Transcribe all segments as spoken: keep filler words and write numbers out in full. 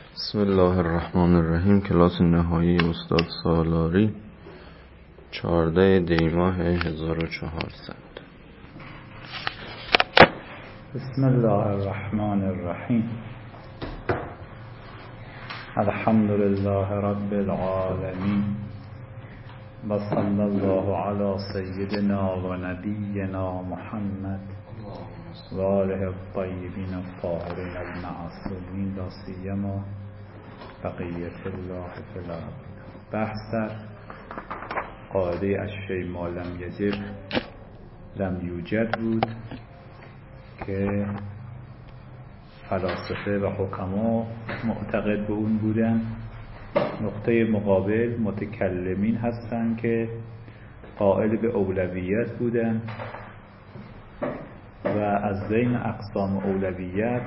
بسم الله الرحمن الرحیم. کلاس نهایی استاد سالاری، چهارده دی ماه هزار و چهارصد. بسم الله الرحمن الرحیم. الحمد لله رب العالمین و صلی الله علی سیدنا و نبینا محمد و آله الطیبین الطاهرین المعصومین، لا سیما بقیت الله فی الارض. بحث در قاعده الشیء ما لم یجب لم یوجد بود که فلاسفه و حکما معتقد به اون بودن. نقطه مقابل متکلمین هستند که قائل به اولویت بودن و از بین اقسام اولویت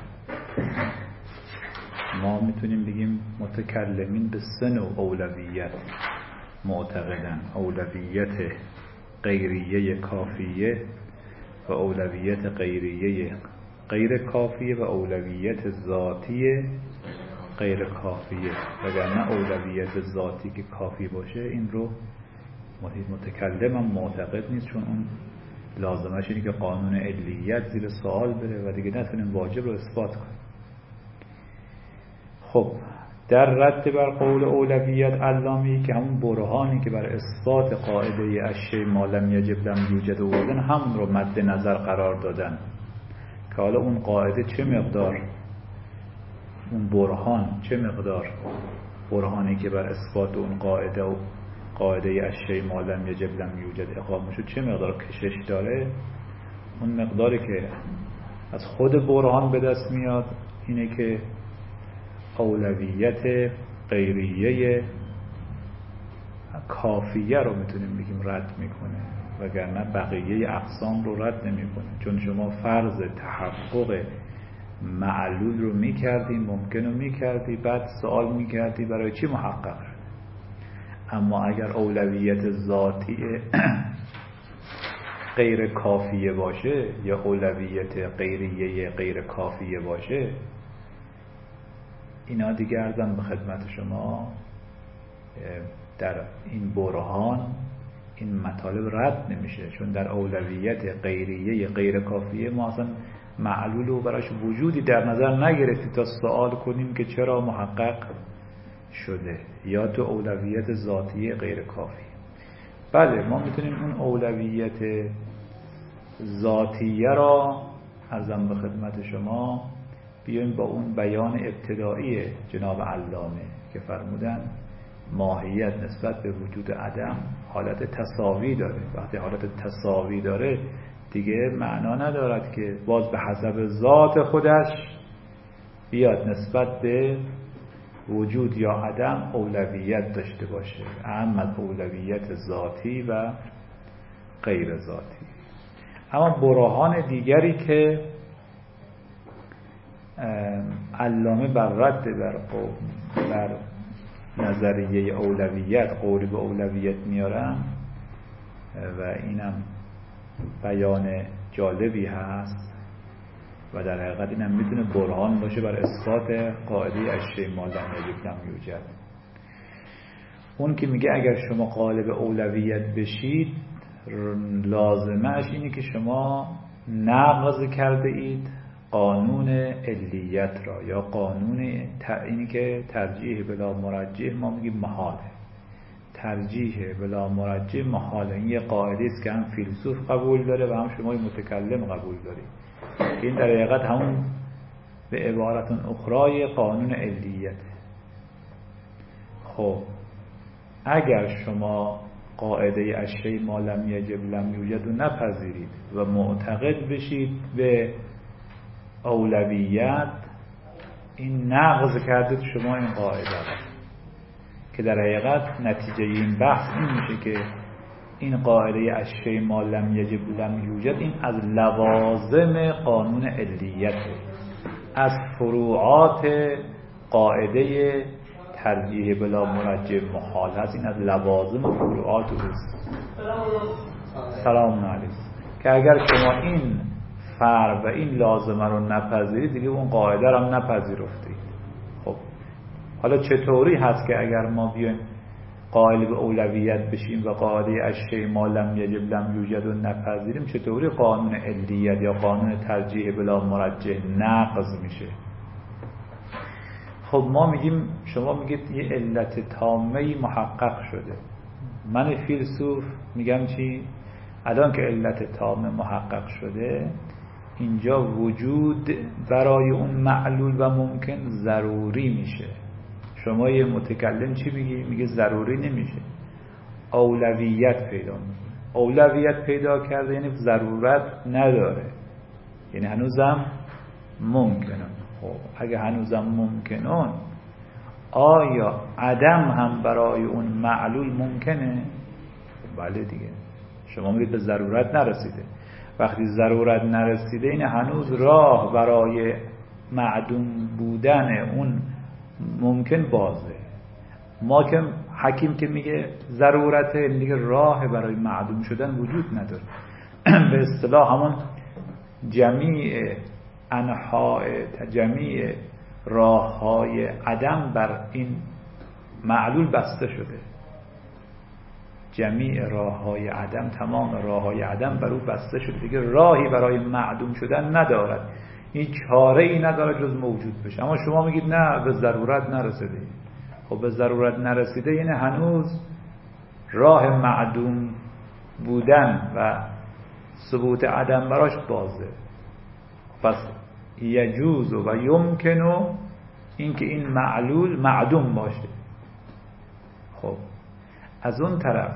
ما میتونیم بگیم متکلمین به سه نوع اولویت معتقدن: اولویت غیریه کافیه و اولویت غیریه غیر کافیه و اولویت ذاتی غیر کافیه. وگرنه اولویت ذاتی که کافی باشه این رو متکلم هم معتقد نیست، چون اون لازمش اینه که قانون علیت زیر سوال بره و دیگه نتونیم واجب رو اثبات کنیم. خب در رد بر قول اولویت علامی که همون برهانی که بر اثبات قاعده الشیء ما لم یجب لم یوجد آوردن، همون رو مد نظر قرار دادن که حالا اون قاعده چه مقدار، اون برهان چه مقدار، برهانی که بر اثبات اون قاعده و قاعده الشیء ما لم یجب لم یوجد اقامه شد چه مقدار کشش داره. اون مقداری که از خود برهان به دست میاد اینه که اولویت غیریه کافیه رو میتونیم بگیم رد میکنه، وگرنه بقیه اقسام رو رد نمیکنه. چون شما فرض تحقق معلول رو میکردی، ممکن رو میکردی، بعد سوال میکردی برای چی محقق شد. اما اگر اولویت ذاتی غیر کافیه باشه یا اولویت غیریه غیر کافیه باشه، اینا دیگه عرضم به خدمت شما در این برهان این مطالب رد نمیشه، چون در اولویت غیریه غیر کافیه ما اصلا معلول رو براش وجودی در نظر نگرفتی تا سوال کنیم که چرا محقق شده، یا تو اولویت ذاتی غیر کافی. بله ما میتونیم اون اولویت ذاتیه را عرضم به خدمت شما بیایم با اون بیان ابتدایی جناب علامه که فرمودن ماهیت نسبت به وجود عدم حالت تساوی داره. وقتی حالت تساوی داره دیگه معنا ندارد که باز به حسب ذات خودش بیاد نسبت به وجود یا عدم اولویت داشته باشه، اهم از اولویت ذاتی و غیر ذاتی. اما برهان دیگری که علامه بر رد بر, بر نظریه اولویت قولی به اولویت میارن و اینم بیان جالبی هست و در حقیقت اینم میتونه برهان باشه بر اثبات قاعده الشیء ما لم یجب لم یوجد. اون که میگه اگر شما قالب اولویت بشید لازمش اینه که شما نقض کرده اید قانون علیت را، یا قانون اینی که ترجیح بلا مرجح ما میگیم محاله. ترجیح بلا مرجح محاله. این یه قاعده است که هم فیلسوف قبول داره و هم شما متکلم قبول دارید. این در حقیقت همون به عبارت اخرای قانون علیت. خب اگر شما قاعده الشیء ما لم یجب لم یوجد رو نپذیرید و معتقد بشید به اولویت، این نقض کردید شما این قاعده را، که در حقیقت نتیجه این بحث این میشه که این قاعده الشیء ما لم یجب لم یوجد این از لوازم قانون علیت، از فروعات قاعده ترجیح بلا مرجح محال هست. این از لوازم و فروعات هست. سلام علیکم. که اگر شما این فرع و این لازمه رو نپذیرید دیگه اون قاعده رو هم نپذیرفتید. خب حالا چطوری هست که اگر ما بیایم قائل به اولویت بشیم و قاعده الشیء ما لم یجب لم یوجد و نپذیریم، چطوری قانون علیت یا قانون ترجیح بلا مرجح نقض میشه؟ خب ما میگیم، شما میگید یه علت تامه‌ای محقق شده، من فیلسوف میگم چی؟ الان که علت تامه محقق شده، اینجا وجود برای اون معلول و ممکن ضروری میشه. شما یه متکلم چی میگی؟ میگه ضروری نمیشه، اولویت پیدا میکنه. اولویت پیدا کرده یعنی ضرورت نداره، یعنی هنوزم ممکنه. خب اگه هنوزم ممکنه، آیا عدم هم برای اون معلول ممکنه؟ بله دیگه. شما میگید به ضرورت نرسیده. وقتی ضرورت نرسیده، این هنوز راه برای معدوم بودن اون ممکن بازه. ما که حکیم که میگه ضرورته، دیگه راه برای معدوم شدن وجود نداره. به اصطلاح همون جمیع انحاء جمیع راههای عدم بر این معلول بسته شده. جمیع راههای عدم، تمام راههای عدم بر او بسته شده، دیگه راهی برای معدوم شدن ندارد. این چاره ای نداره جز موجود بشه. اما شما میگید نه، به ضرورت نرسیده. خب به ضرورت نرسیده یعنی هنوز راه معدوم بودن و ثبوت عدم براش بازه. پس یجوز و یمکنه اینکه این معلول معدوم باشه. خب از اون طرف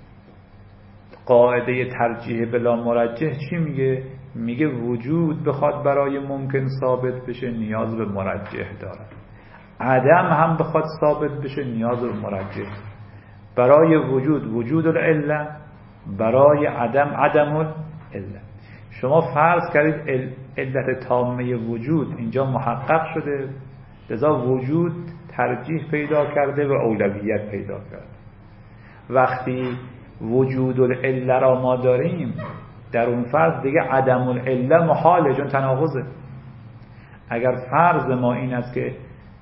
قاعده ترجیح بلا مرجح چی میگه؟ میگه وجود بخواد برای ممکن ثابت بشه نیاز به مرجح داره، عدم هم بخواد ثابت بشه نیاز به مرجح. برای وجود وجود العله، برای عدم عدم العله. شما فرض کردید علت تامه وجود اینجا محقق شده، لذا وجود ترجیح پیدا کرده و اولویت پیدا کرده. وقتی وجود العله را ما داریم، در اون فرض دیگه عدم العله محاله، چون تناقضه. اگر فرض ما این است که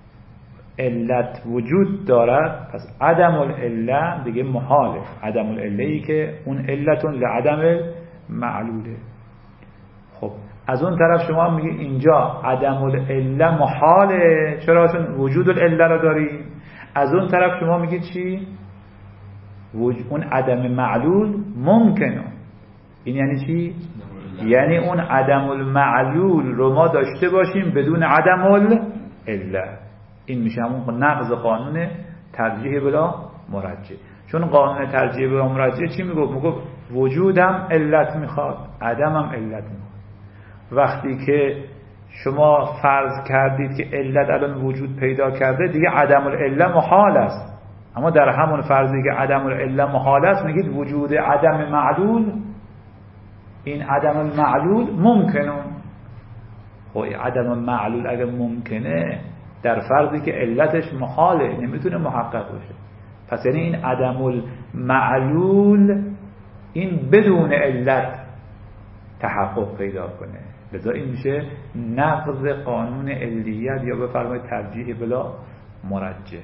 علت وجود دارد، پس عدم العله دیگه محاله. عدم العله ای که اون علتون لعدم معلوله. خب از اون طرف شما میگید اینجا عدم العله محاله، چرا؟ چون وجود العله را داریم. از اون طرف شما میگید چی؟ اون عدم معلول ممکنه. این یعنی چی؟ یعنی اون عدم المعلول رو ما داشته باشیم بدون عدم العله. این میشه همون نقض قانون ترجیح بلا مرجح. چون قانون ترجیح بلا مرجح چی میگفت؟ میگفت وجودم علت میخواد، عدمم علت میخواد. وقتی که شما فرض کردید که علت الان وجود پیدا کرده، دیگه عدم العله محال است. اما در همون فرضی که عدم العله محال است، میگید وجود عدم معلول، این عدم المعلول ممکنه. خب عدم المعلول اگر ممکنه، در فرضی که علتش محاله، نمیتونه محقق باشه. پس یعنی این عدم المعلول این بدون علت تحقق پیدا کنه. لذا این میشه نقض قانون علیت یا بفرمایید ترجیح بلا مرجح.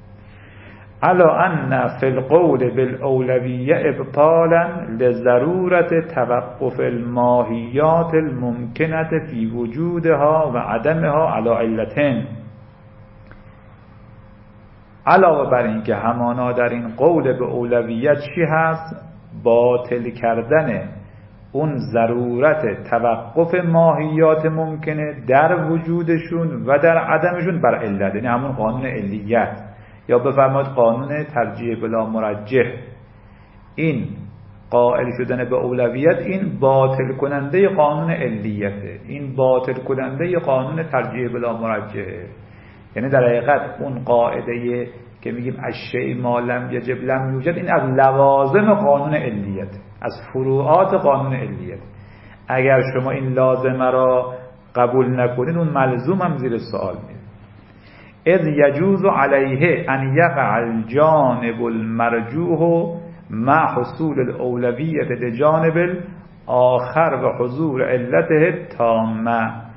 الا ان فی القول بالاولویه ابطالا لضرورت توقف الماهیات الممکنه فی وجودها و عدمها علی علتین. علاوه بر این که همانا در این قول به اولویت چی هست؟ باطل کردن اون ضرورت توقف ماهیات ممکنه در وجودشون و در عدمشون بر علت، یعنی همون قانون علیت یا بفرمایید قانون ترجیح بلا مرجح. این قائل شدن به اولویت این باطل کننده قانون علیته، این باطل کننده قانون ترجیح بلا مرجحه. یعنی در حقیقت اون قاعده که میگیم الشیء ما لم یجب لم یوجد، این از لوازم قانون علیت، از فروعات قانون علیت. اگر شما این لازمه را قبول نکنید، اون ملزوم هم زیر سوال میره. اذ یجوز علیه ان یقع الجانب المرجوح مع حصول الاولویت لجانب آخر و حضور علته تامه.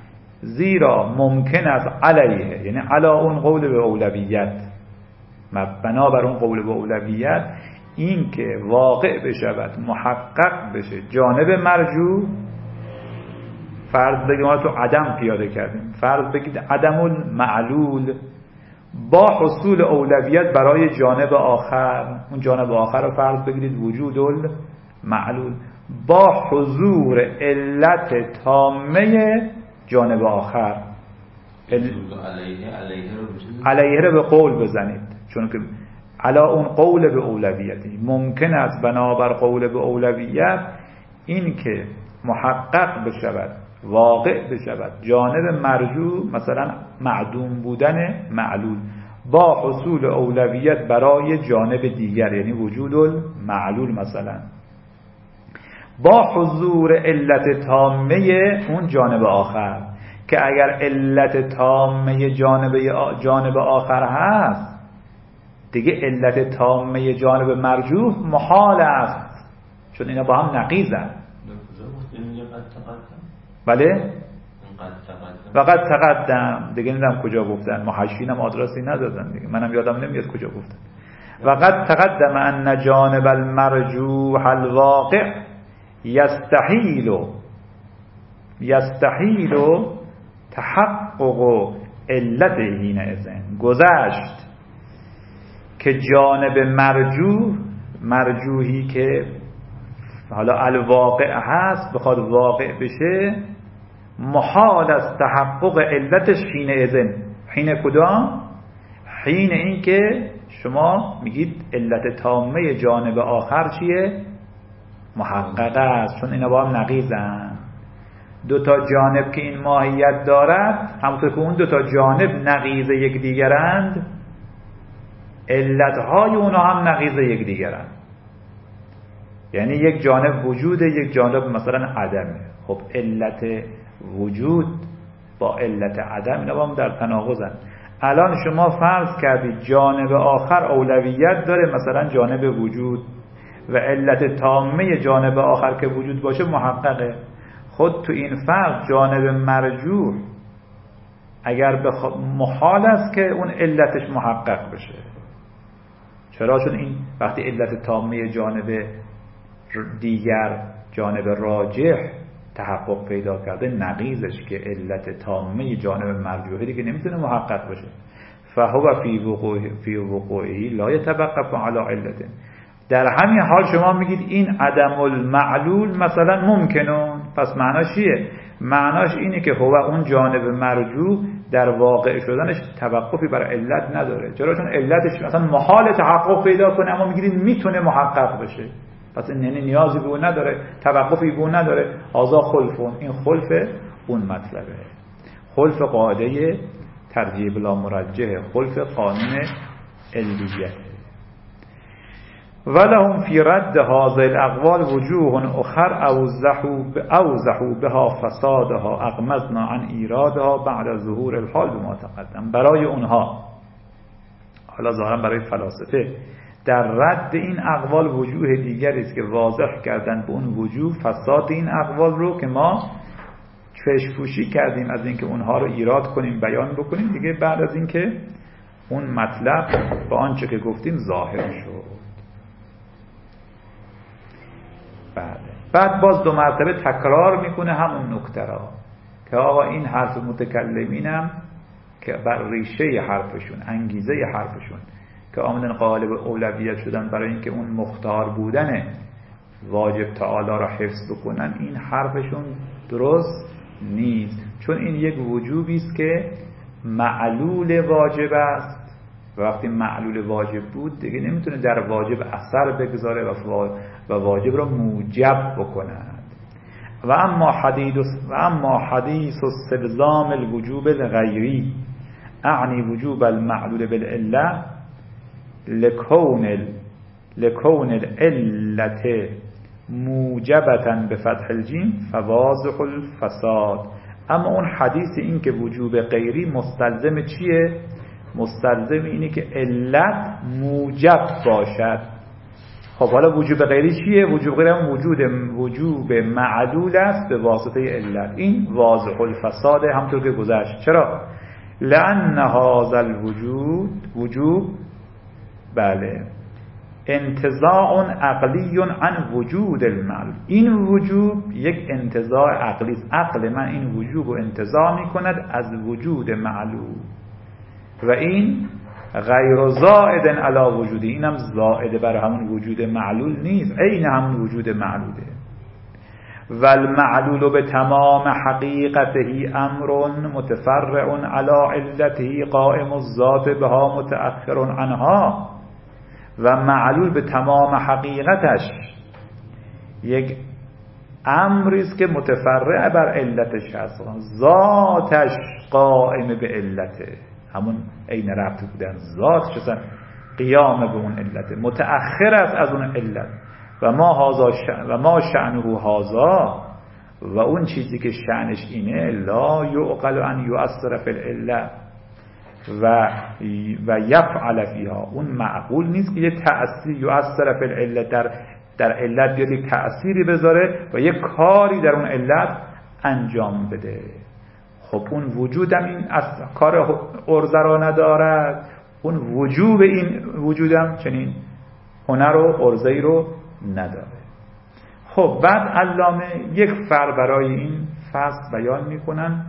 زیرا ممکن است علیه، یعنی علا اون قول به اولویت، بنابر اون قول به اولویت، این که واقع بشود، محقق بشه جانب مرجو. فرض بگید ما تو عدم پیاده کردیم، فرض بگید عدم المعلول با حصول اولویت برای جانب آخر، اون جانب آخر رو فرض بگیرید وجود المعلول با حضور علت تامه جانب آخر. علیه علیه رو علیه رو به قول بزنید، چون که علا اون قول به اولویتی ممکن است بنابر قول به اولویت این که محقق بشود، واقع بشود جانب مرجو، مثلا معدوم بودن معلول با حصول اولویت برای جانب دیگر، یعنی وجود المعلول، مثلا با حضور علت تامه اون جانب آخر، که اگر علت تامه جانب جانب آخر هست دیگه علت تامه جانب مرجوح محال است، چون اینا با هم نقیضن. بله؟ وقت تقدم دیگه نمیدونم کجا گفتن، محشینم آدرسی ندادن دیگه، منم یادم نمیاد کجا گفتن. وقت تقدم ان جانب المرجوح الواقع یستحیل یستحیل تحقق علت حینئذ، گذشت که جانب مرجوح، مرجوحی که حالا الواقع هست بخواد واقع بشه، محال است تحقق علتش حینئذ. حین کدام؟ حین این که شما میگید علت تامه جانب آخر چیه؟ محقق است، چون اینا با هم نقیضن. دو تا جانب که این ماهیت دارد، همونطور که اون دو تا جانب نقیض یکدیگرند، علتهای اونا هم نقیض یکدیگرند. یعنی یک جانب وجود، یک جانب مثلا عدمه. خب علت وجود با علت عدم اینا با هم در تناقضن. الان شما فرض کردید جانب آخر اولویت داره، مثلا جانب وجود، و علت تامه جانب آخر که وجود باشه محققه. خود تو این فرض جانب مرجوح اگر بخ... محال است که اون علتش محقق بشه. چرا؟ چون این وقتی علت تامه جانب دیگر، جانب راجح تحقق پیدا کرده، نقیضش که علت تامه جانب مرجوحه دیگه نمیتونه محقق بشه. فهو فی وقوع فی وقوعه لا یتوقف علی علت. در همین حال شما میگید این عدم المعلول مثلا ممکنون، پس معناش چیه؟ معناش اینه که هو اون جانب مرجوح در واقع شدنش توقفی بر علت نداره. چرا؟ چون علتش مثلا محال تحقق پیدا کنه، اما میگید میتونه محقق بشه، پس این یعنی نیازی به اون نداره، توقفی به اون نداره. هذا خلفون، این خلف اون مطلبه، خلف قاعده ترجیح بلا مرجح، خلف قانون علیت. ولهم فی رد هذه الاقوال وجوه اخر اوضحوا اوضحوا بها فسادها اغمضنا عن ایرادها بعد ظهور الحال بما تقدم. برای اونها، حالا ظاهرا برای فلاسفه، در رد این اقوال وجوه دیگری است که واضح کردن به اون وجوه فساد این اقوال رو که ما چشم‌پوشی کردیم از اینکه اونها رو ایراد کنیم، بیان بکنیم دیگه، بعد از اینکه اون مطلب با آنچه که گفتیم ظاهر شد. بعد بعد باز دو مرتبه تکرار میکنه همون نکته را که آقا این حرف متکلمینم که بر ریشه حرفشون، انگیزه حرفشون که آمدن قالب اولویت شدن برای اینکه اون مختار بودن واجب تعالی را حفظ بکنن، این حرفشون درست نیست، چون این یک وجوبی است که معلول واجب است و وقتی معلول واجب بود دیگه نمیتونه در واجب اثر بگذاره و واجب را موجب بکند. و اما حدیث و اما حدیث استلزام الوجوب الغیری اعنی وجوب المعلول بالعله لکون ال... لکون العلت موجبتا بفتح الجیم فواضح الفساد. اما اون حدیث این که وجوب غیری مستلزم چیه؟ مستلزم اینه که علت موجب باشد. خب حالا وجوب غیری چیه؟ وجوب غیری هم وجود وجوب معلول است به واسطه علت. این واضح الفساد همطور که گذشت. چرا؟ لأن هذا الوجود وجوب بله انتزاع عقلی عن وجود المعلول. این وجوب یک انتزاع عقلی است. عقل من این وجوب رو انتزاع می کند از وجود معلول و این غیر زائد علی وجودی، اینم زائد بر همون وجود معلول نیست، عین همون وجود معلوله. و المعلول به تمام حقیقته امر متفرع علی علته قائم الذات بها متأخر عنها. و معلول به تمام حقیقتش یک امری است که متفرع بر علتش هست، ذاتش قائم به علته، همون عین ربط بودن ذات چسن قیام به اون علت، متأخر است از اون علت. و ما هازا شأن و ما شأنه هازا، و اون چیزی که شأنش اینه لا یعقل ان یؤثر فی العله و و یفعل فیها، اون معقول نیست که یه تأثیر یؤثر فی العله در در علت بیاد یک تأثیری بذاره و یک کاری در اون علت انجام بده. خب اون وجودم این اصلا کار ارزه را ندارد، اون وجوب این وجودم چنین هنر و ارزه‌ای رو نداره. خب بعد علامه یک فرق برای این فصل بیان میکنن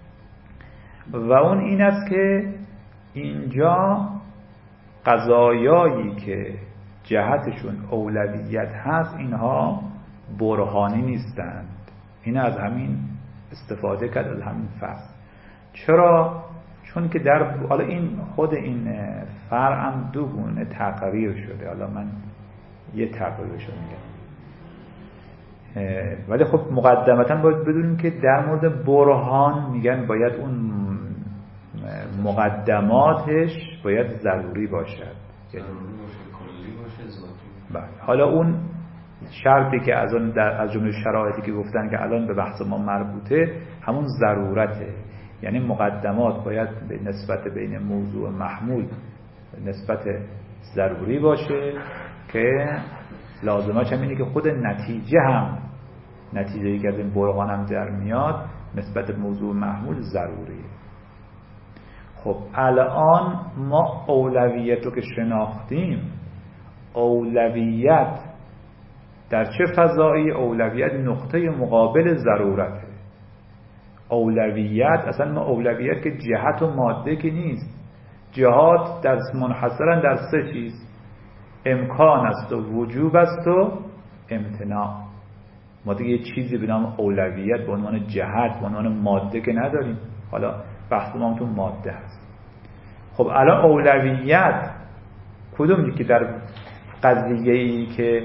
و اون این است که اینجا قضایایی که جهتشون اولویت هست اینها برهانی نیستند. این از همین استفاده کرد از همین فصل. چرا؟ چون که در حالا این خود این فرع هم دو گونه تقریر شده. حالا من یه تقریرش رو میگم، ولی خب مقدمتا باید بدونیم که در مورد برهان میگن باید اون مقدماتش باید ضروری باشد، بله. حالا اون شرطی که از اون در از جمله شرایطی که گفتن که الان به بحث ما مربوطه همون ضرورته، یعنی مقدمات باید به نسبت بین موضوع و محمول نسبت ضروری باشه که لازمش هم اینه که خود نتیجه هم نتیجه‌ای که از این برهان هم در میاد نسبت موضوع و محمول ضروریه. خب الان ما اولویت رو که شناختیم، اولویت در چه فضایی؟ اولویت نقطه مقابل ضرورته. اولویت اصلا ما اولویت که جهت و ماده که نیست، جهات در منحصرا در سه چیز، امکان است و وجوب است و امتناع. ما دیگه یه چیزی به نام اولویت به عنوان جهت به عنوان ماده که نداریم. حالا بحث ما تو ماده هست. خب الان اولویت کدوم که در قضیه‌ای که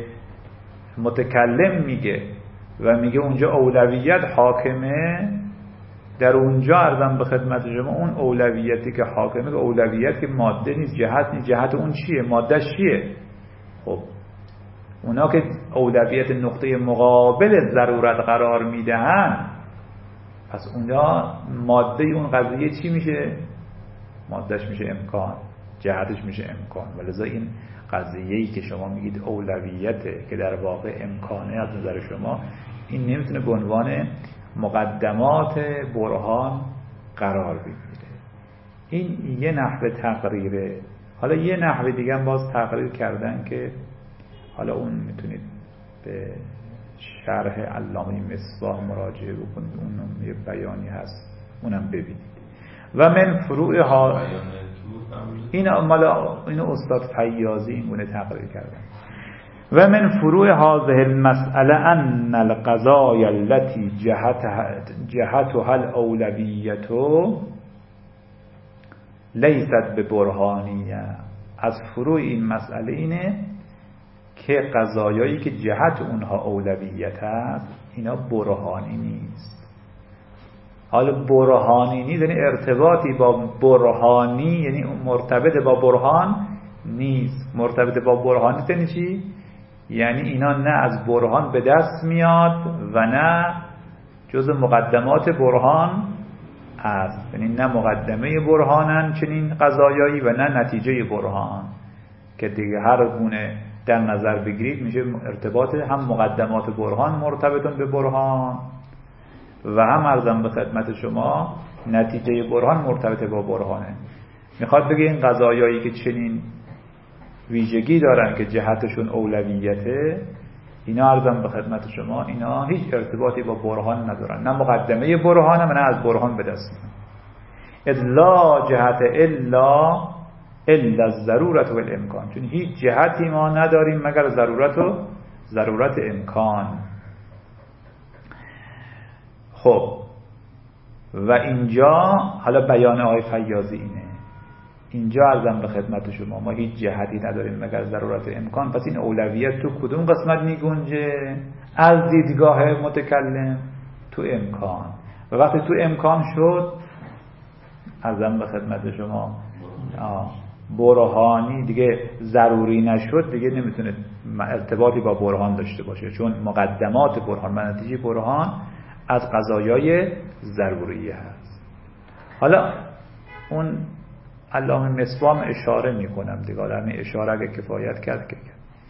متکلم میگه و میگه اونجا اولویت حاکمه، در اونجا عرضم به خدمت شما اون اولویتی که حاکمه که اولویت که ماده نیست، جهت نیست. جهت اون چیه؟ ماده چیه؟ خب اونا که اولویت نقطه مقابل ضرورت قرار میدهن، پس اونجا ماده اون قضیه چی میشه؟ مادهش میشه امکان، جهتش میشه امکان. ولذا این قضیه‌ای که شما میگید اولویته که در واقع امکانه از نظر شما، این نمیتونه به عنوان مقدمات برهان قرار بگیره. این یه نحوه تقریره. حالا یه نحوه دیگه هم باز تقریر کردن که حالا اون میتونید به شرح علامه مصباح مراجعه بکنید، اون یه بیانی هست اونم ببینید. و من فروع ها این مال این استاد فیاضی این گونه تقریر کردن. و من فروع هذه المسئله ان القضايا التي جهتها جهتها الاولویت لیست ببرهانیه. از فروع این مسئله اینه که قضایایی که جهت اونها اولویت هست اینا برهانی نیست. حالا برهانی نیست یعنی ارتباطی با برهانی، یعنی مرتبط با برهان نیست. مرتبط با برهان نیست یعنی چی؟ یعنی اینا نه از برهان به دست میاد و نه جز مقدمات برهان است. یعنی نه مقدمه برهانن چنین قضایایی و نه نتیجه برهان، که دیگه هر گونه در نظر بگیرید میشه ارتباط هم مقدمات برهان مرتبطون به برهان و هم عرضم به خدمت شما نتیجه برهان مرتبط با برهانه. میخواد بگه این قضایایی که چنین ویژگی دارن که جهتشون اولویته، اینا عرضم به خدمت شما اینا هیچ ارتباطی با برهان ندارن، نه مقدمه برهانه نه از برهان به دست میاد. اذ لا جهت الا الا الضرورت و الامکان، چون هیچ جهتی ما نداریم مگر ضرورت و ضرورت امکان. خب و اینجا حالا بیان آقای فیاضی اینه، اینجا عرضم به خدمت شما ما هیچ جهتی نداریم مگر ضرورت و امکان، پس این اولویت تو کدوم قسمت میگنجه؟ از دیدگاه متکلم تو امکان. و وقتی تو امکان شد عرضم به خدمت شما برهانی دیگه ضروری نشد، دیگه نمیتونه ارتباطی با برهان داشته باشه، چون مقدمات برهان و نتیجه برهان از قضایای ضروریه هست. حالا اون علامه مصباح اشاره میکنم دیگه، علامه اشاره اگه کفایت کرد که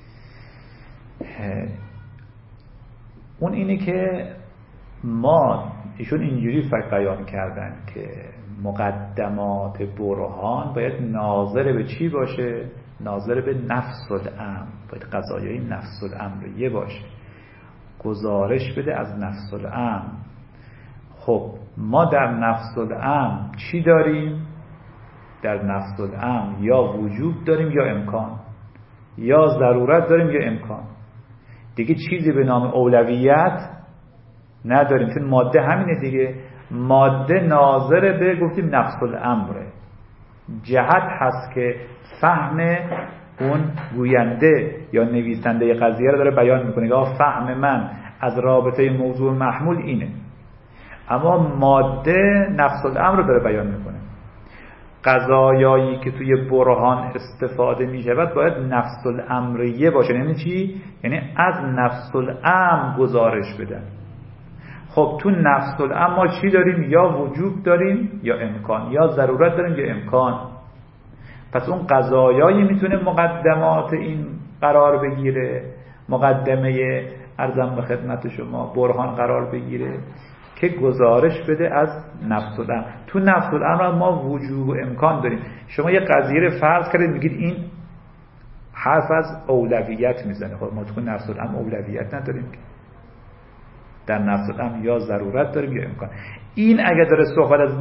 اون اینی که ما ایشون اینجوری فکر بیان کردن که مقدمات برهان باید ناظر به چی باشه؟ ناظر به نفس الامر، باید قضایای نفس الامریه باشه، گزارش بده از نفس الامر. خب ما در نفس الامر چی داریم؟ در نفس الامر یا وجوب داریم یا امکان، یا ضرورت داریم یا امکان. دیگه چیزی به نام اولویت نداریم، چون ماده همینه دیگه. ماده ناظر به گفتیم نفس الامره، جهت هست که فهم اون گوینده یا نویسنده قضیه رو داره بیان میکنه که فهم من از رابطه موضوع محمول اینه، اما ماده نفس الامر رو داره بیان میکنه. قضایایی که توی برهان استفاده میشود باید نفس الامریه باشه. یعنی چی؟ یعنی از نفس الامر گزارش بدن. خب تو نفس الامر ما چی داریم؟ یا وجوب داریم یا امکان، یا ضرورت داریم یا امکان. پس اون قضایایی میتونه مقدمات این قرار بگیره، مقدمه ارزم به خدمت شما برهان قرار بگیره که گزارش بده از نفس الامر. تو نفس الامر ما وجوب و امکان داریم. شما یه قضیه رو فرض کردید میگید این حرف از اولویت میزنه. خب ما تو نفس الامر اولویت نداریم، در نفس الامر یا ضرورت داریم یا امکان. این اگه داره صحبت از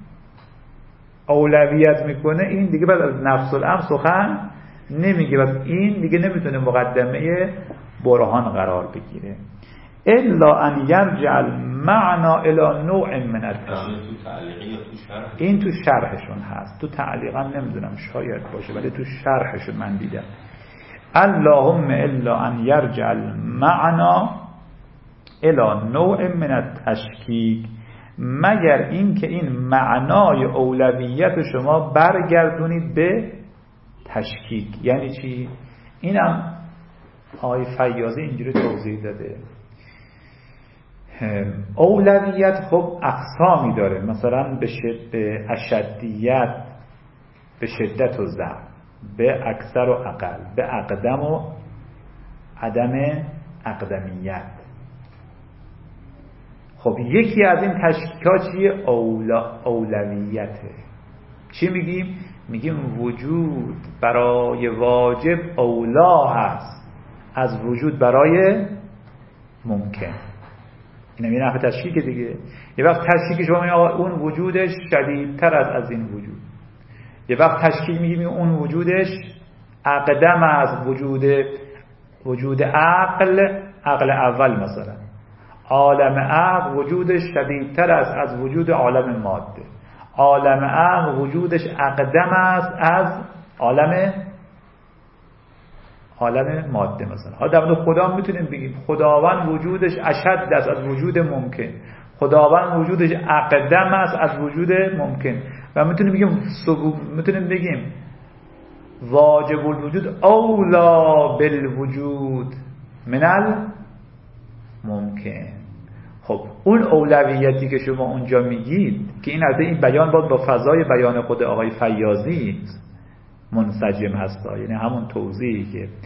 اولویت میکنه، این دیگه بعد از نفس الامر سخن نمیگه، و این دیگه نمیتونه مقدمه برهان قرار بگیره. الا ان یرجع المعنى الى نوع من التشکیک. این تو شرحشون هست، تو تعلیقا نمیدونم شاید باشه، ولی تو شرحشون من دیدم. اللهم الا ان یرجع المعنى الى نوع من التشکیک، مگر این که این معنای اولویت شما برگردونید به تشکیک. یعنی چی؟ اینم آقای فیاضی اینجوری توضیح داده. اولویت خب اقسامی داره، مثلا به شد به اشدیت، به شدت و ضعف، به اکثر و اقل، به اقدم و عدم اقدمیت. خب یکی از این تشکیک‌ها چیه؟ اولا اولویته. چی میگیم؟ میگیم وجود برای واجب اولا هست از وجود برای ممکن. این یه نحو تشکیک دیگه. یه وقت تشکیک شما میگیم اون وجودش شدیدتر از از این وجود. یه وقت تشکیک میگیم اون وجودش اقدم از وجود وجود عقل عقل اول. مثلا عالم عقل وجودش شدیدتر است از وجود عالم ماده. عالم عقل وجودش اقدم است از عالم عالم ماده. مثلا ها در مورد خدا میتونیم بگیم خداوند وجودش اشد است از وجود ممکن، خداوند وجودش اقدم است از وجود ممکن. و میتونیم بگیم میتونیم بگیم واجب الوجود اولا بالوجود من الممکن. خب اون اولویتی که شما اونجا میگید که این البته این بیان باید با فضای بیان خود آقای فیاضی منسجم هست، یعنی همون توضیحی که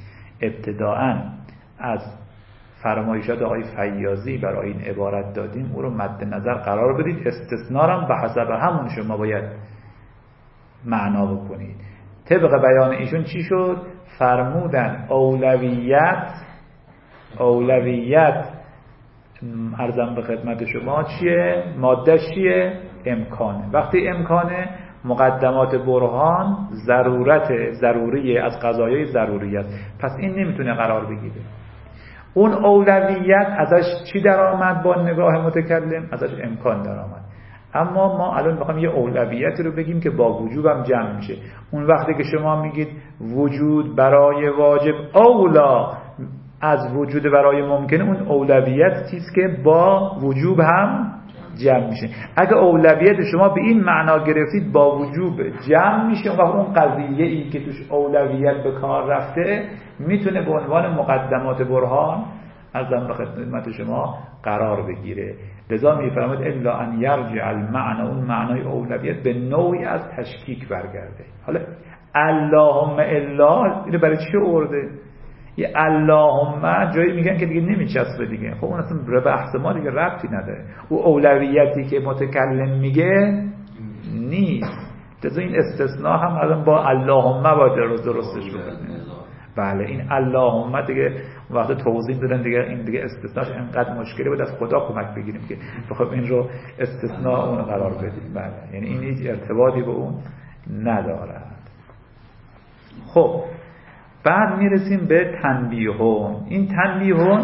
ابتداءً از فرمایشات آقای فیاضی برای این عبارت دادیم، او رو مد نظر قرار بدید. استثناء هم به حسب همون شما باید معنا بکنید. طبق بیان ایشون چی شد؟ فرمودن اولویت اولویت عرضم به خدمت شما چیه؟ ماده چیه؟ امکانه. وقتی امکانه، مقدمات برهان ضرورت ضروریه از قضایای ضروریت، پس این نمیتونه قرار بگیره. اون اولویت ازش چی در آمد با نگاه متکلم؟ ازش امکان در آمد. اما ما الان میخوایم یه اولویتی رو بگیم که با وجوبم جمع میشه. اون وقتی که شما میگید وجود برای واجب اولا از وجود برای ممکنه، اون اولویت چیست که با وجوب هم جمع میشه. اگه اولویت شما به این معنا گرفتید با وجوب جمع میشه، و اون قضیه ای که توش اولویت به کار رفته میتونه به عنوان مقدمات برهان از ضمن خدمت شما قرار بگیره. لذا میفرماید الا ان یرجع المعنى، اون معنای اولویت به نوعی از تشکیک برگرده. حالا اللهم الا اینو برای چی آورده؟ یه اللهم جایی میگن که دیگه نمیچسبه دیگه. خب اون اصلا به بحث ما دیگه ربطی نداره. او اولویتی که متکلم میگه نیست. لذا این استثناء هم الان با اللهم باید درستش بکنه. بله این اللهم دیگه وقت توضیح دادن دیگه، این دیگه استثناءش انقدر مشکلی بود از خدا کمک بگیریم که بخوام این رو استثناء اون قرار بدیم. بله یعنی این هیچ ارتباطی به اون ندارد. خب بعد میرسیم به تنبیهون. این تنبیهون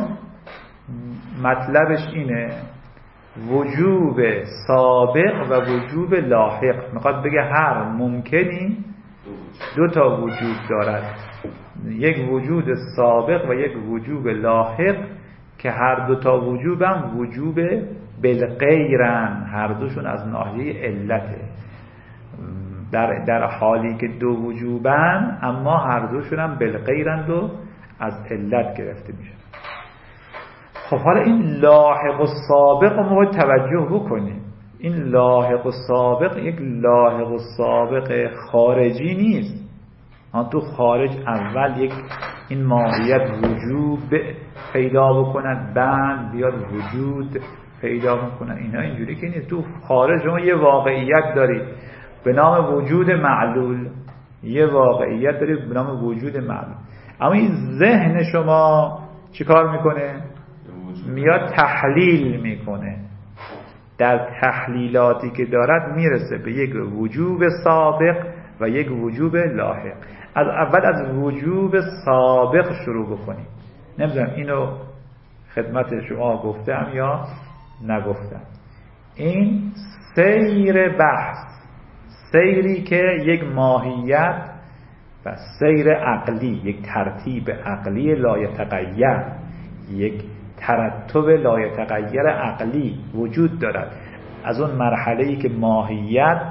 مطلبش اینه وجوب سابق و وجوب لاحق. میخواد بگه هر ممکنی دو تا وجود دارد، یک وجود سابق و یک وجوب لاحق که هر دو تا وجوب هم وجوب بالغیرن، هر دوشون از ناحیه علته، در, در حالی که دو وجوبن اما هر دوشون هم بالغیرن و از علت گرفته میشن. خب حالا این لاحق و سابق رو ما باید توجه بکنیم. این لاحق و سابق یک لاحق و سابق خارجی نیست. آن تو خارج اول یک این ماهیت وجوب پیدا بکنند، بعد بیاد وجود پیدا بکنند. اینا اینجوری که نیست. تو خارج شما یه واقعیت دارید به نام وجود معلول، یه واقعیت دارید به نام وجود معلول. اما این ذهن شما چی کار میکنه؟ میاد تحلیل میکنه. در تحلیلاتی که دارد میرسه به یک وجوب سابق و یک وجوب لاحق. از اول از وجوب سابق شروع بکنیم. نمیدونم اینو خدمت شما گفتم یا نگفتم. این سیر بحث، سیری که یک ماهیت و سیر عقلی، یک ترتیب عقلی لایتغیر، یک ترتب لایتغیر عقلی وجود دارد. از اون مرحله‌ای که ماهیت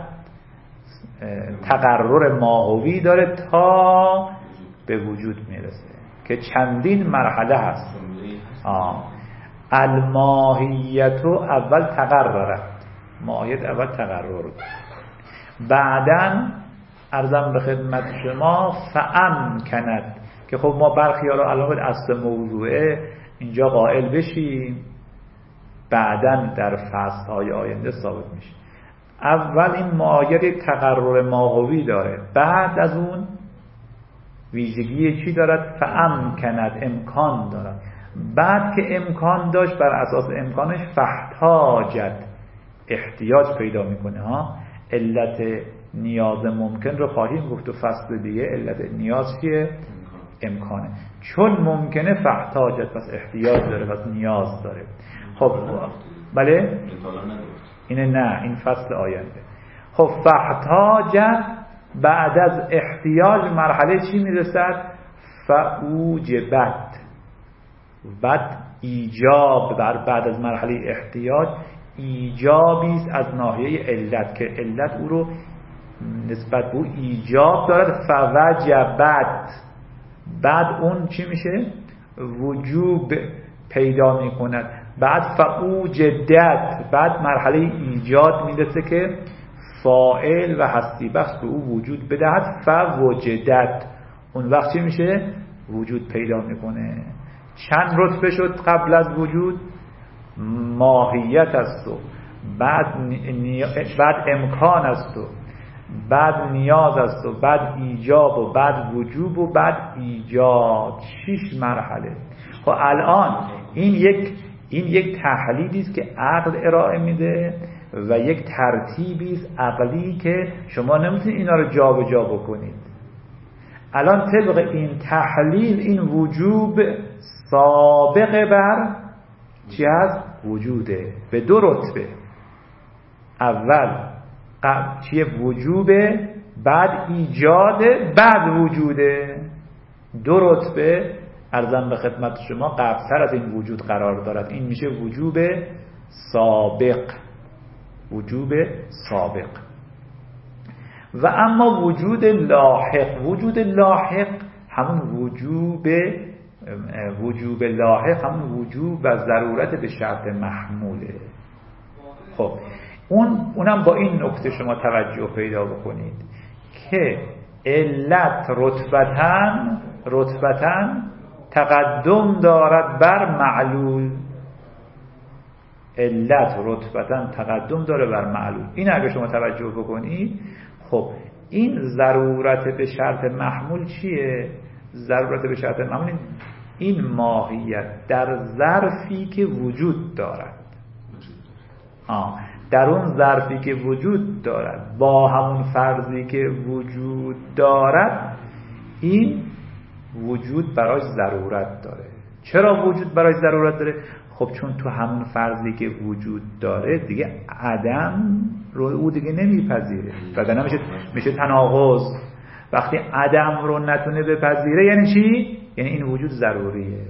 تقرر ماهوی داره تا به وجود میرسه که چندین مرحله هست. آه. الماهیت اول تقررت، ماهیت اول تقرر، بعداً عرضم به خدمت شما فامکند که خب ما برخی ها رو علامت اصل موضوعه اینجا قائل بشیم، بعداً در فصل‌های آینده ثابت میشه. اول این ماهیت تقرر ماهوی داره، بعد از اون ویژگی چی دارد؟ فامکند، امکان دارد. بعد که امکان داشت بر اساس امکانش فاحتاجت، احتیاج پیدا میکنه. ها علت نیاز ممکن رو خواهیم گفت و فصل دیگه علت نیاز چیه؟ امکانه. چون ممکنه فاحتاجت، پس احتیاج داره، پس نیاز داره. خب بله اینه، نه این فصل آینده. خب فاحتاجت بعد از احتیاج مرحله چی میرسد؟ فاوجبت، بعد ایجاب بر بعد از مرحله احتیاج ایجابی است از ناحیه علت که علت او رو نسبت به او ایجاب دارد. فوجبت بعد اون چی میشه؟ وجوب پیدا میکند. بعد فاوجدت بعد مرحله ایجاد میرسه که فاعل و هستی بخش به او وجود بدهد. فوجدت اون وقت چی میشه؟ وجود پیدا میکنه. چند رتبه شد قبل از وجود؟ ماهیت است و بعد نی... بعد امکان است و بعد نیاز است و بعد ایجاب و بعد وجوب و بعد ایجاد. شش مرحله. خب الان این یک این یک تحلیلی است که عقل ارائه میده و یک ترتیبی است عقلی که شما نمیتونید اینا رو جابجا بکنید. الان طبق این تحلیل این وجوب سابق بر چی هست؟ وجوده به دو رتبه. اول چیه؟ وجوبه، بعد ایجاده، بعد وجوده. دو رتبه عرضم به خدمت شما قبل‌تر از این وجود قرار دارد. این میشه وجوب سابق. وجوب سابق. و اما وجود لاحق، وجود لاحق همون وجوب وجوب لاحق همون وجوب و ضرورت به شرط محموله. خب اون اونم با این نکته شما توجه پیدا بکنید که علت رتبتاً رتبتاً تقدم دارد بر معلول. علت رتبتاً تقدم داره بر معلول. این اگه شما توجه بکنید، خب این ضرورت به شرط محمول چیه؟ ضرورت به شرط محمول این ماهیت در ظرفی که وجود دارد. آه. در اون ظرفی که وجود دارد با همون فرضی که وجود دارد، این وجود براش ضرورت داره. چرا وجود براش ضرورت داره؟ خب چون تو همون فرضی که وجود داره دیگه عدم رو او دیگه نمیپذیره. وگرنه میشه میشه تناقض. وقتی عدم رو نتونه بپذیره یعنی چی؟ یعنی این وجود ضروریه.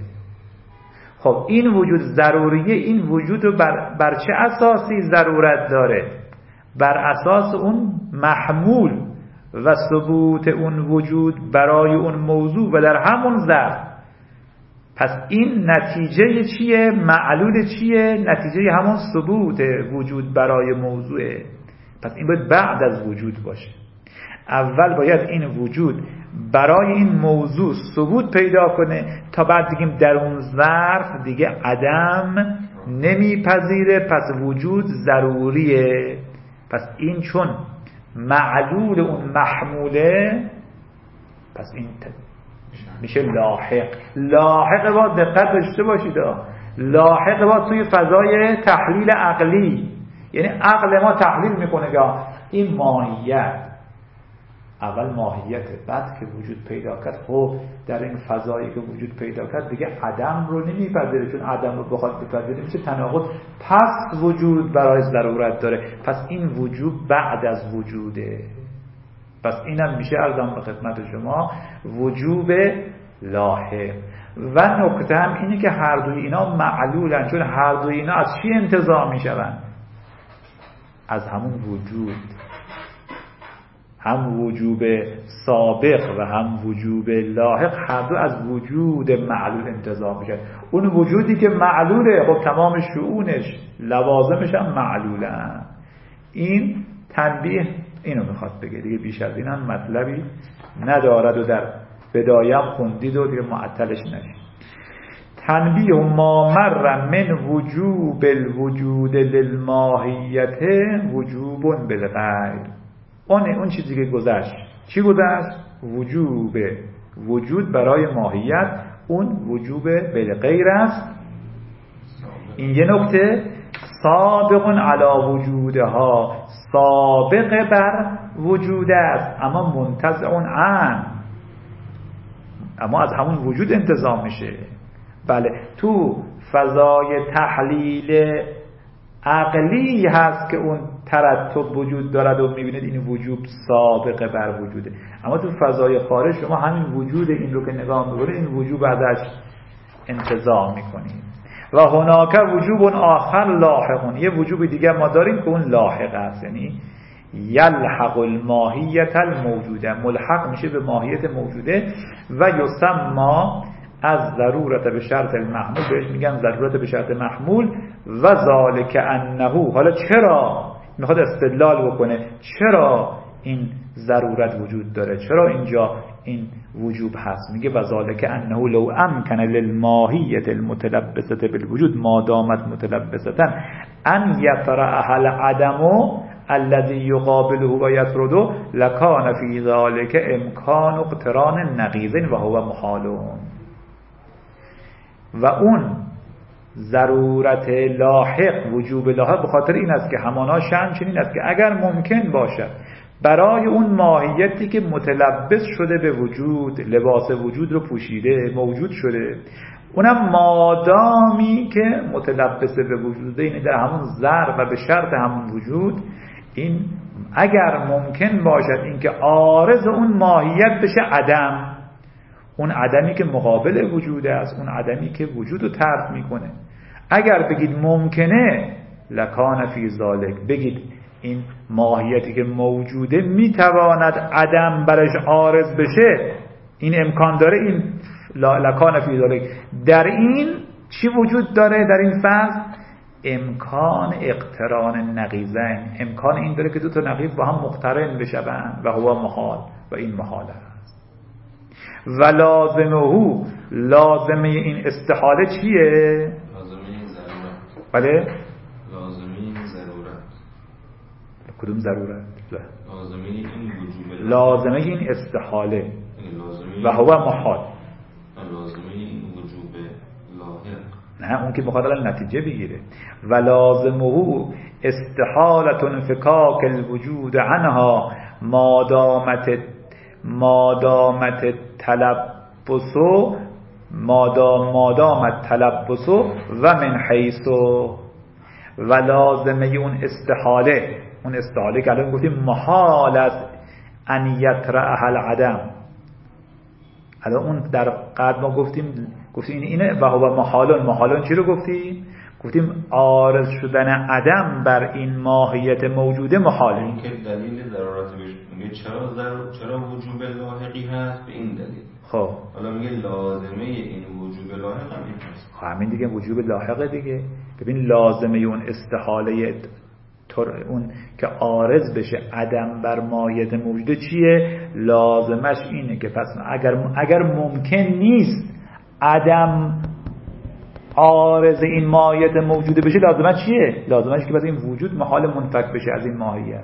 خب این وجود ضروریه. این وجود رو بر, بر چه اساسی ضرورت داره؟ بر اساس اون محمول و ثبوت اون وجود برای اون موضوع و در همون ظرف. پس این نتیجه چیه؟ معلول چیه؟ نتیجه همون ثبوت وجود برای موضوعه. پس این باید بعد از وجود باشه. اول باید این وجود برای این موضوع ثبوت پیدا کنه تا بعد دیگه در اون ظرف دیگه عدم نمیپذیره. پس وجود ضروریه. پس این چون معلول اون محموله، پس این میشه لاحق. لاحق با دقت داشته باشید، لاحق با توی فضای تحلیل عقلی. یعنی عقل ما تحلیل میکنه که این ماهیت اول ماهیته، بعد که وجود پیدا کرد، خب در این فضایی که وجود پیدا کرد دیگه عدم رو نمیپذیره. چون عدم رو بخواد بپذیره میشه تناقض. پس وجود برای ضرورت داره. پس این وجود بعد از وجوده. پس اینم میشه عرضم به خدمت شما وجوب لاحق. و نکته هم اینه که هر دوی اینا معلولن. چون هر دوی اینا از چی انتزاع میشون؟ از همون وجود. هم وجوب سابق و هم وجوب لاحق هر دو از وجود معلول انتزاع میشن. اون وجودی که معلوله، خب تمام شؤونش لوازمش هم معلولن. این تنبیه اینو میخواد بگه دیگه. بیش از این هم مطلبی ندارد و در بدایم خوندید و دیگه معطلش نشید. تنبیه ما مر من وجوب الوجود للماهیت وجوب بالغیر. اون اون چیزی که گذشت. چی گذشت؟ وجوب وجود برای ماهیت، اون وجوب بالغیر است. این یه نکته. سابق علی وجودها، سابق بر وجود است، اما منتزع عن، اما از همون وجود انتزاع میشه. بله تو فضای تحلیل عقلی هست که اون ترتب وجود دارد و میبینید این وجود سابقه بر وجوده. اما تو فضای خارج شما همین وجود این رو که نگاه میکنید این وجود ازش انتزاع میکنید. و هناک وجوب آخر لاحقون، یه وجوب دیگه ما داریم که اون لاحق است، یعنی یلحق الماهیت الموجوده، ملحق میشه به ماهیت موجوده. و یسمى از ضرورت به شرط المحمول، بهش میگن ضرورت به شرط محمول. و ذالک انه، حالا چرا میخواد استدلال بکنه چرا این ضرورت وجود داره؟ چرا اینجا این وجوب هست؟ میگه وذالک انه لو امکن للماهیه المتلبسه بالوجود ما دامت متلبسه ان یطرحها العدم الذي يقابله و یطرده لکان فی ذلک امکان اقتران نقیض و هو محال. و اون ضرورت لاحق، وجوب لاحق، به خاطر این است که همانا شأن چنین است که اگر ممکن باشد برای اون ماهیتی که متلبس شده به وجود، لباس وجود رو پوشیده، موجود شده، اونم مادامی که متلبس به وجوده، این در همون ذر و به شرط همون وجود، این اگر ممکن باشد اینکه عارض اون ماهیت بشه عدم، اون عدمی که مقابل وجوده است، اون عدمی که وجود رو طرد میکنه، اگر بگید ممکنه لکان فی ذالک، بگید این ماهیتی که موجوده میتواند عدم برش عارض بشه، این امکان داره، این لکان فی ذالک، در این چی وجود داره؟ در این فصل امکان اقتران نقیضین، امکان این داره که دو تا نقیض با هم مقترن بشوند و هو محال، و این محال است. و لازمه، لازمه این استحاله چیه؟ لازمه این ضرورت. بله؟ لازمه این ضرورت. کدوم ضرورت؟ لازمه این وجوب، لازمه این استحاله لازمه و هو محال. لازمه این وجوب لاحق، نه اون که بخواد الان نتیجه بگیره. و لازمه استحالت انفکاک الوجود عنها مادامت مادامت تلبس مادام مادامت تلبس و من حیث، و لازمه اون استحاله، اون استحاله که الان گفتیم محال است ان یطرحها العدم، الان اون در قبل ما گفتیم گفتیم اینه و هو محال. محال چی رو گفتیم؟ گفتیم عارض شدن عدم بر این ماهیت موجوده محاله. این که دلیل ضرورت بهش میگه چرا ضرورت، چرا وجوب لاحقی هست به این دلیل. خب حالا میگه لازمه این وجوب لاحق همین هست. خب همین دیگه وجوب لاحقه دیگه. ببین لازمه اون استحاله اون که عارض بشه عدم بر ماهیت موجوده چیه؟ لازمش اینه که پس اگر اگر ممکن نیست عدم عارض این ماهیت موجوده بشه، لازمش چیه؟ لازمش که پس این وجود محال منفک بشه از این ماهیت.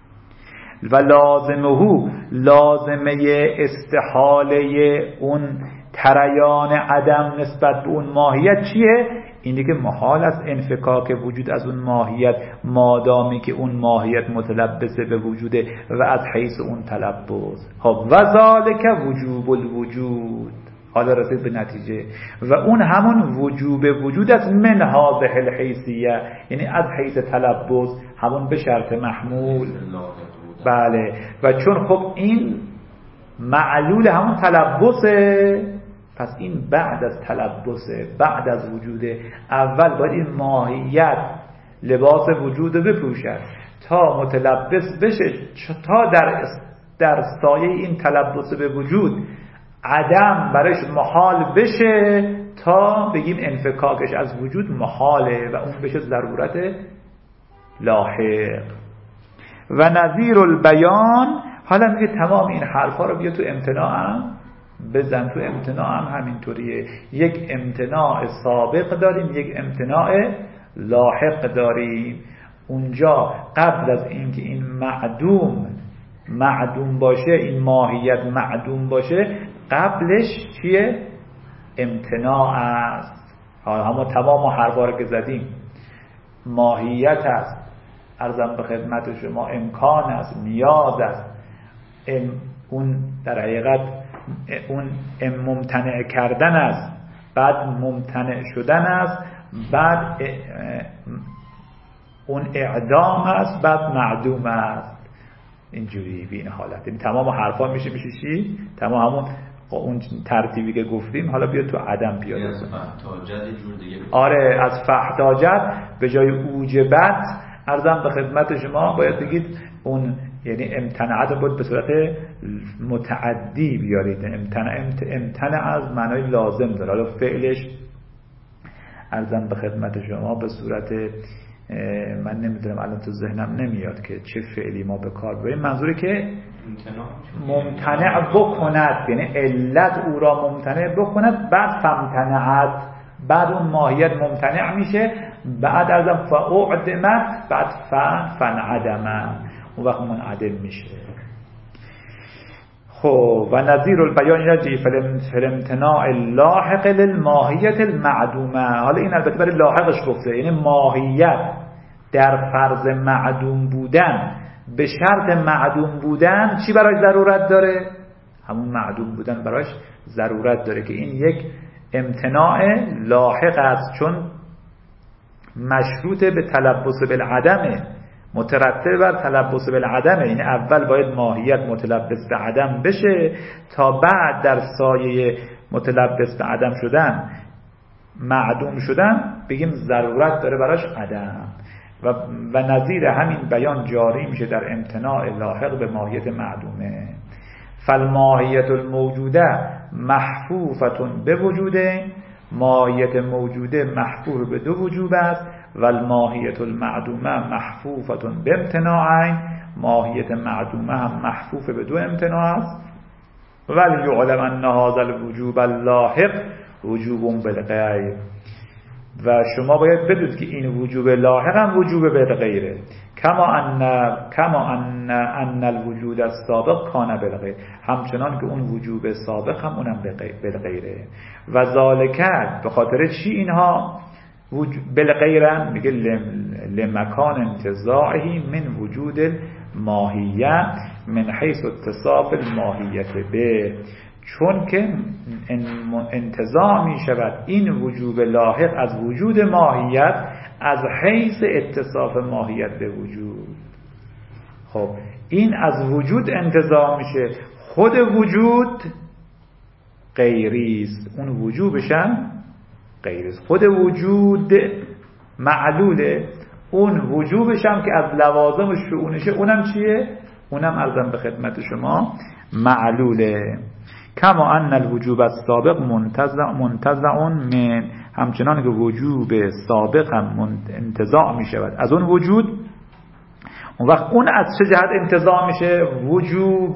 و لازمه، لازمه استحاله اون تریان عدم نسبت به اون ماهیت چیه؟ اینه که محال است انفکاک وجود از اون ماهیت مادامی که اون ماهیت متلبسه به وجوده و از حیث اون تلبس. خب و ذالک وجوب الوجود، حالا رسید به نتیجه، و اون همون وجوب وجود است من هذه الحیثیه، یعنی از حیث تلبس، همون به شرط محمول. بله، و چون خب این معلول همون تلبسه، پس این بعد از تلبسه، بعد از وجوده، اول باید این ماهیت لباس وجود بپوشد تا متلبس بشه، تا در در سایه این تلبس به وجود عدم برش محال بشه، تا بگیم انفکاکش از وجود محاله و اون بشه ضرورت لاحق. و نظیر البیان، حالا میگه تمام این حرفا رو بیا تو امتناع هم بزن. تو امتناع هم همینطوریه، یک امتناع سابق داریم، یک امتناع لاحق داریم. اونجا قبل از اینکه این معدوم معدوم باشه، این ماهیت معدوم باشه، قبلش چیه؟ امتناع است. همه تمام حرفا رو که زدیم ماهیت است، عرضم به خدمت شما امکان است، نیاز است، ام اون در حقیقت اون ممتنع کردن است، بعد ممتنع شدن است، بعد اون اعدام است، بعد معدوم است. اینجوری به این حالت، این تمام حرفا میشه میشه چی؟ تمام همون اون ترتیبی که گفتیم. حالا بیا تو عدم پیاده از فحتاجت جور دیگه. آره، از فحتاجت به جای اوجبت، عرضم به خدمت شما باید بگید اون، یعنی امتنعت باید به صورت متعدی بیارید. امتنع امتنع از معنای لازم داره. حالا فعلش عرضم به خدمت شما به صورت من نمیدونم الان تو ذهنم نمیاد که چه فعلی ما به کار ببریم. منظوره که ممتنع بکند، یعنی علت او را ممتنع بکند، بعد فمتنعت، بعد اون ماهیت ممتنع میشه، بعد ازم فاعدمت، بعد فن فنعدمت، اون وقت منعدم میشه. خب و نظیر البیان یجری فی الامتناع اللاحق للماهیت المعدومه. حالا این البته برای لاحقش گفته، یعنی ماهیت در فرض معدوم بودن به شرط معدوم بودن چی برای ضرورت داره؟ همون معدوم بودن برایش ضرورت داره که این یک امتناع لاحق است، چون مشروط به تلبس بالعدمه، مترتب بر تلبس بالعدمه. یعنی اول باید ماهیت متلبس به عدم بشه تا بعد در سایه متلبس به عدم شدن معدوم شدن بگیم ضرورت داره براش عدم. و, و نظیر همین بیان جاری میشه در امتناع لاحق به ماهیت معدومه. فالماهیت الموجوده محفوفتون به وجوده، ماهیت موجوده محفوف به دو وجوب است. و الماهیت المعدومه محفوفتون به امتناعین، ماهیت معدومه هم محفوف به دو امتناع است. ولی یعلم ان هذا الوجوب اللاحق وجوب بالغیر. و شما باید بدونید که این وجوب لاحق هم وجوب بالغیره، کما ان کما ان ان الوجود السابق کان بالغیر، همچنان که اون وجوب سابق هم اونم بالغیره. و ذالک به خاطر چی اینها بالغیرن؟ میگه لمکان انتزاعی من وجود الماهیه من حیث اتصاف الماهیت به، چون که انتزاع می شود این وجوب لاحق از وجود ماهیت از حیث اتصاف ماهیت به وجود. خب این از وجود انتزاع میشه، خود وجود غیریست، اون وجوبش هم غیریست. خود وجود معلوله، اون وجوبش هم که از لوازم و شؤونشه اونم چیه؟ اونم عرضم به خدمت شما معلوله. کما ان الوجوب السابق منتزع منتزع من، همچنان که وجوب سابق هم انتزاع می شود از اون وجود. اون وقت اون از چه جهت انتزاع میشه؟ وجوب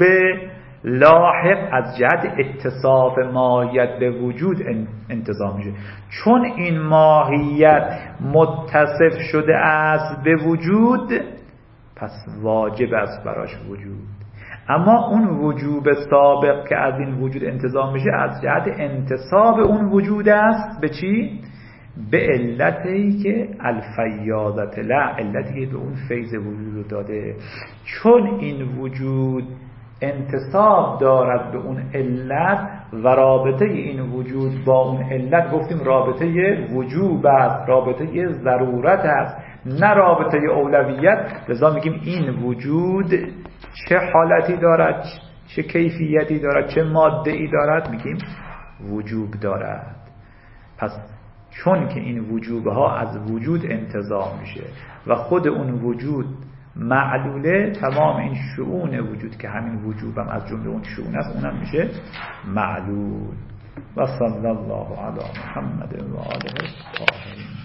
لاحق از جهت اتصاف ماهیت به وجود انتزاع میشه، چون این ماهیت متصف شده است به وجود، پس واجب است براش وجود. اما اون وجوب سابق که از این وجود انتزاع میشه از جهت انتصاب اون وجود است به چی؟ به علتی که الفیاضت لا، علتی که به اون فیض وجود رو داده. چون این وجود انتصاب دارد به اون علت و رابطه این وجود با اون علت گفتیم رابطه وجوب است، رابطه ضرورت است، نه رابطه اولویت. لذا میگیم این وجود چه حالتی دارد، چه کیفیتی دارد، چه ماده ای دارد؟ میگیم وجوب دارد. پس چون که این وجوب ها از وجود انتزاع میشه و خود اون وجود معلوله، تمام این شؤون وجود که همین وجوب هم از جمله اون شؤون است اونم میشه معلول. و صلی الله علی محمد و آله الطاهرین.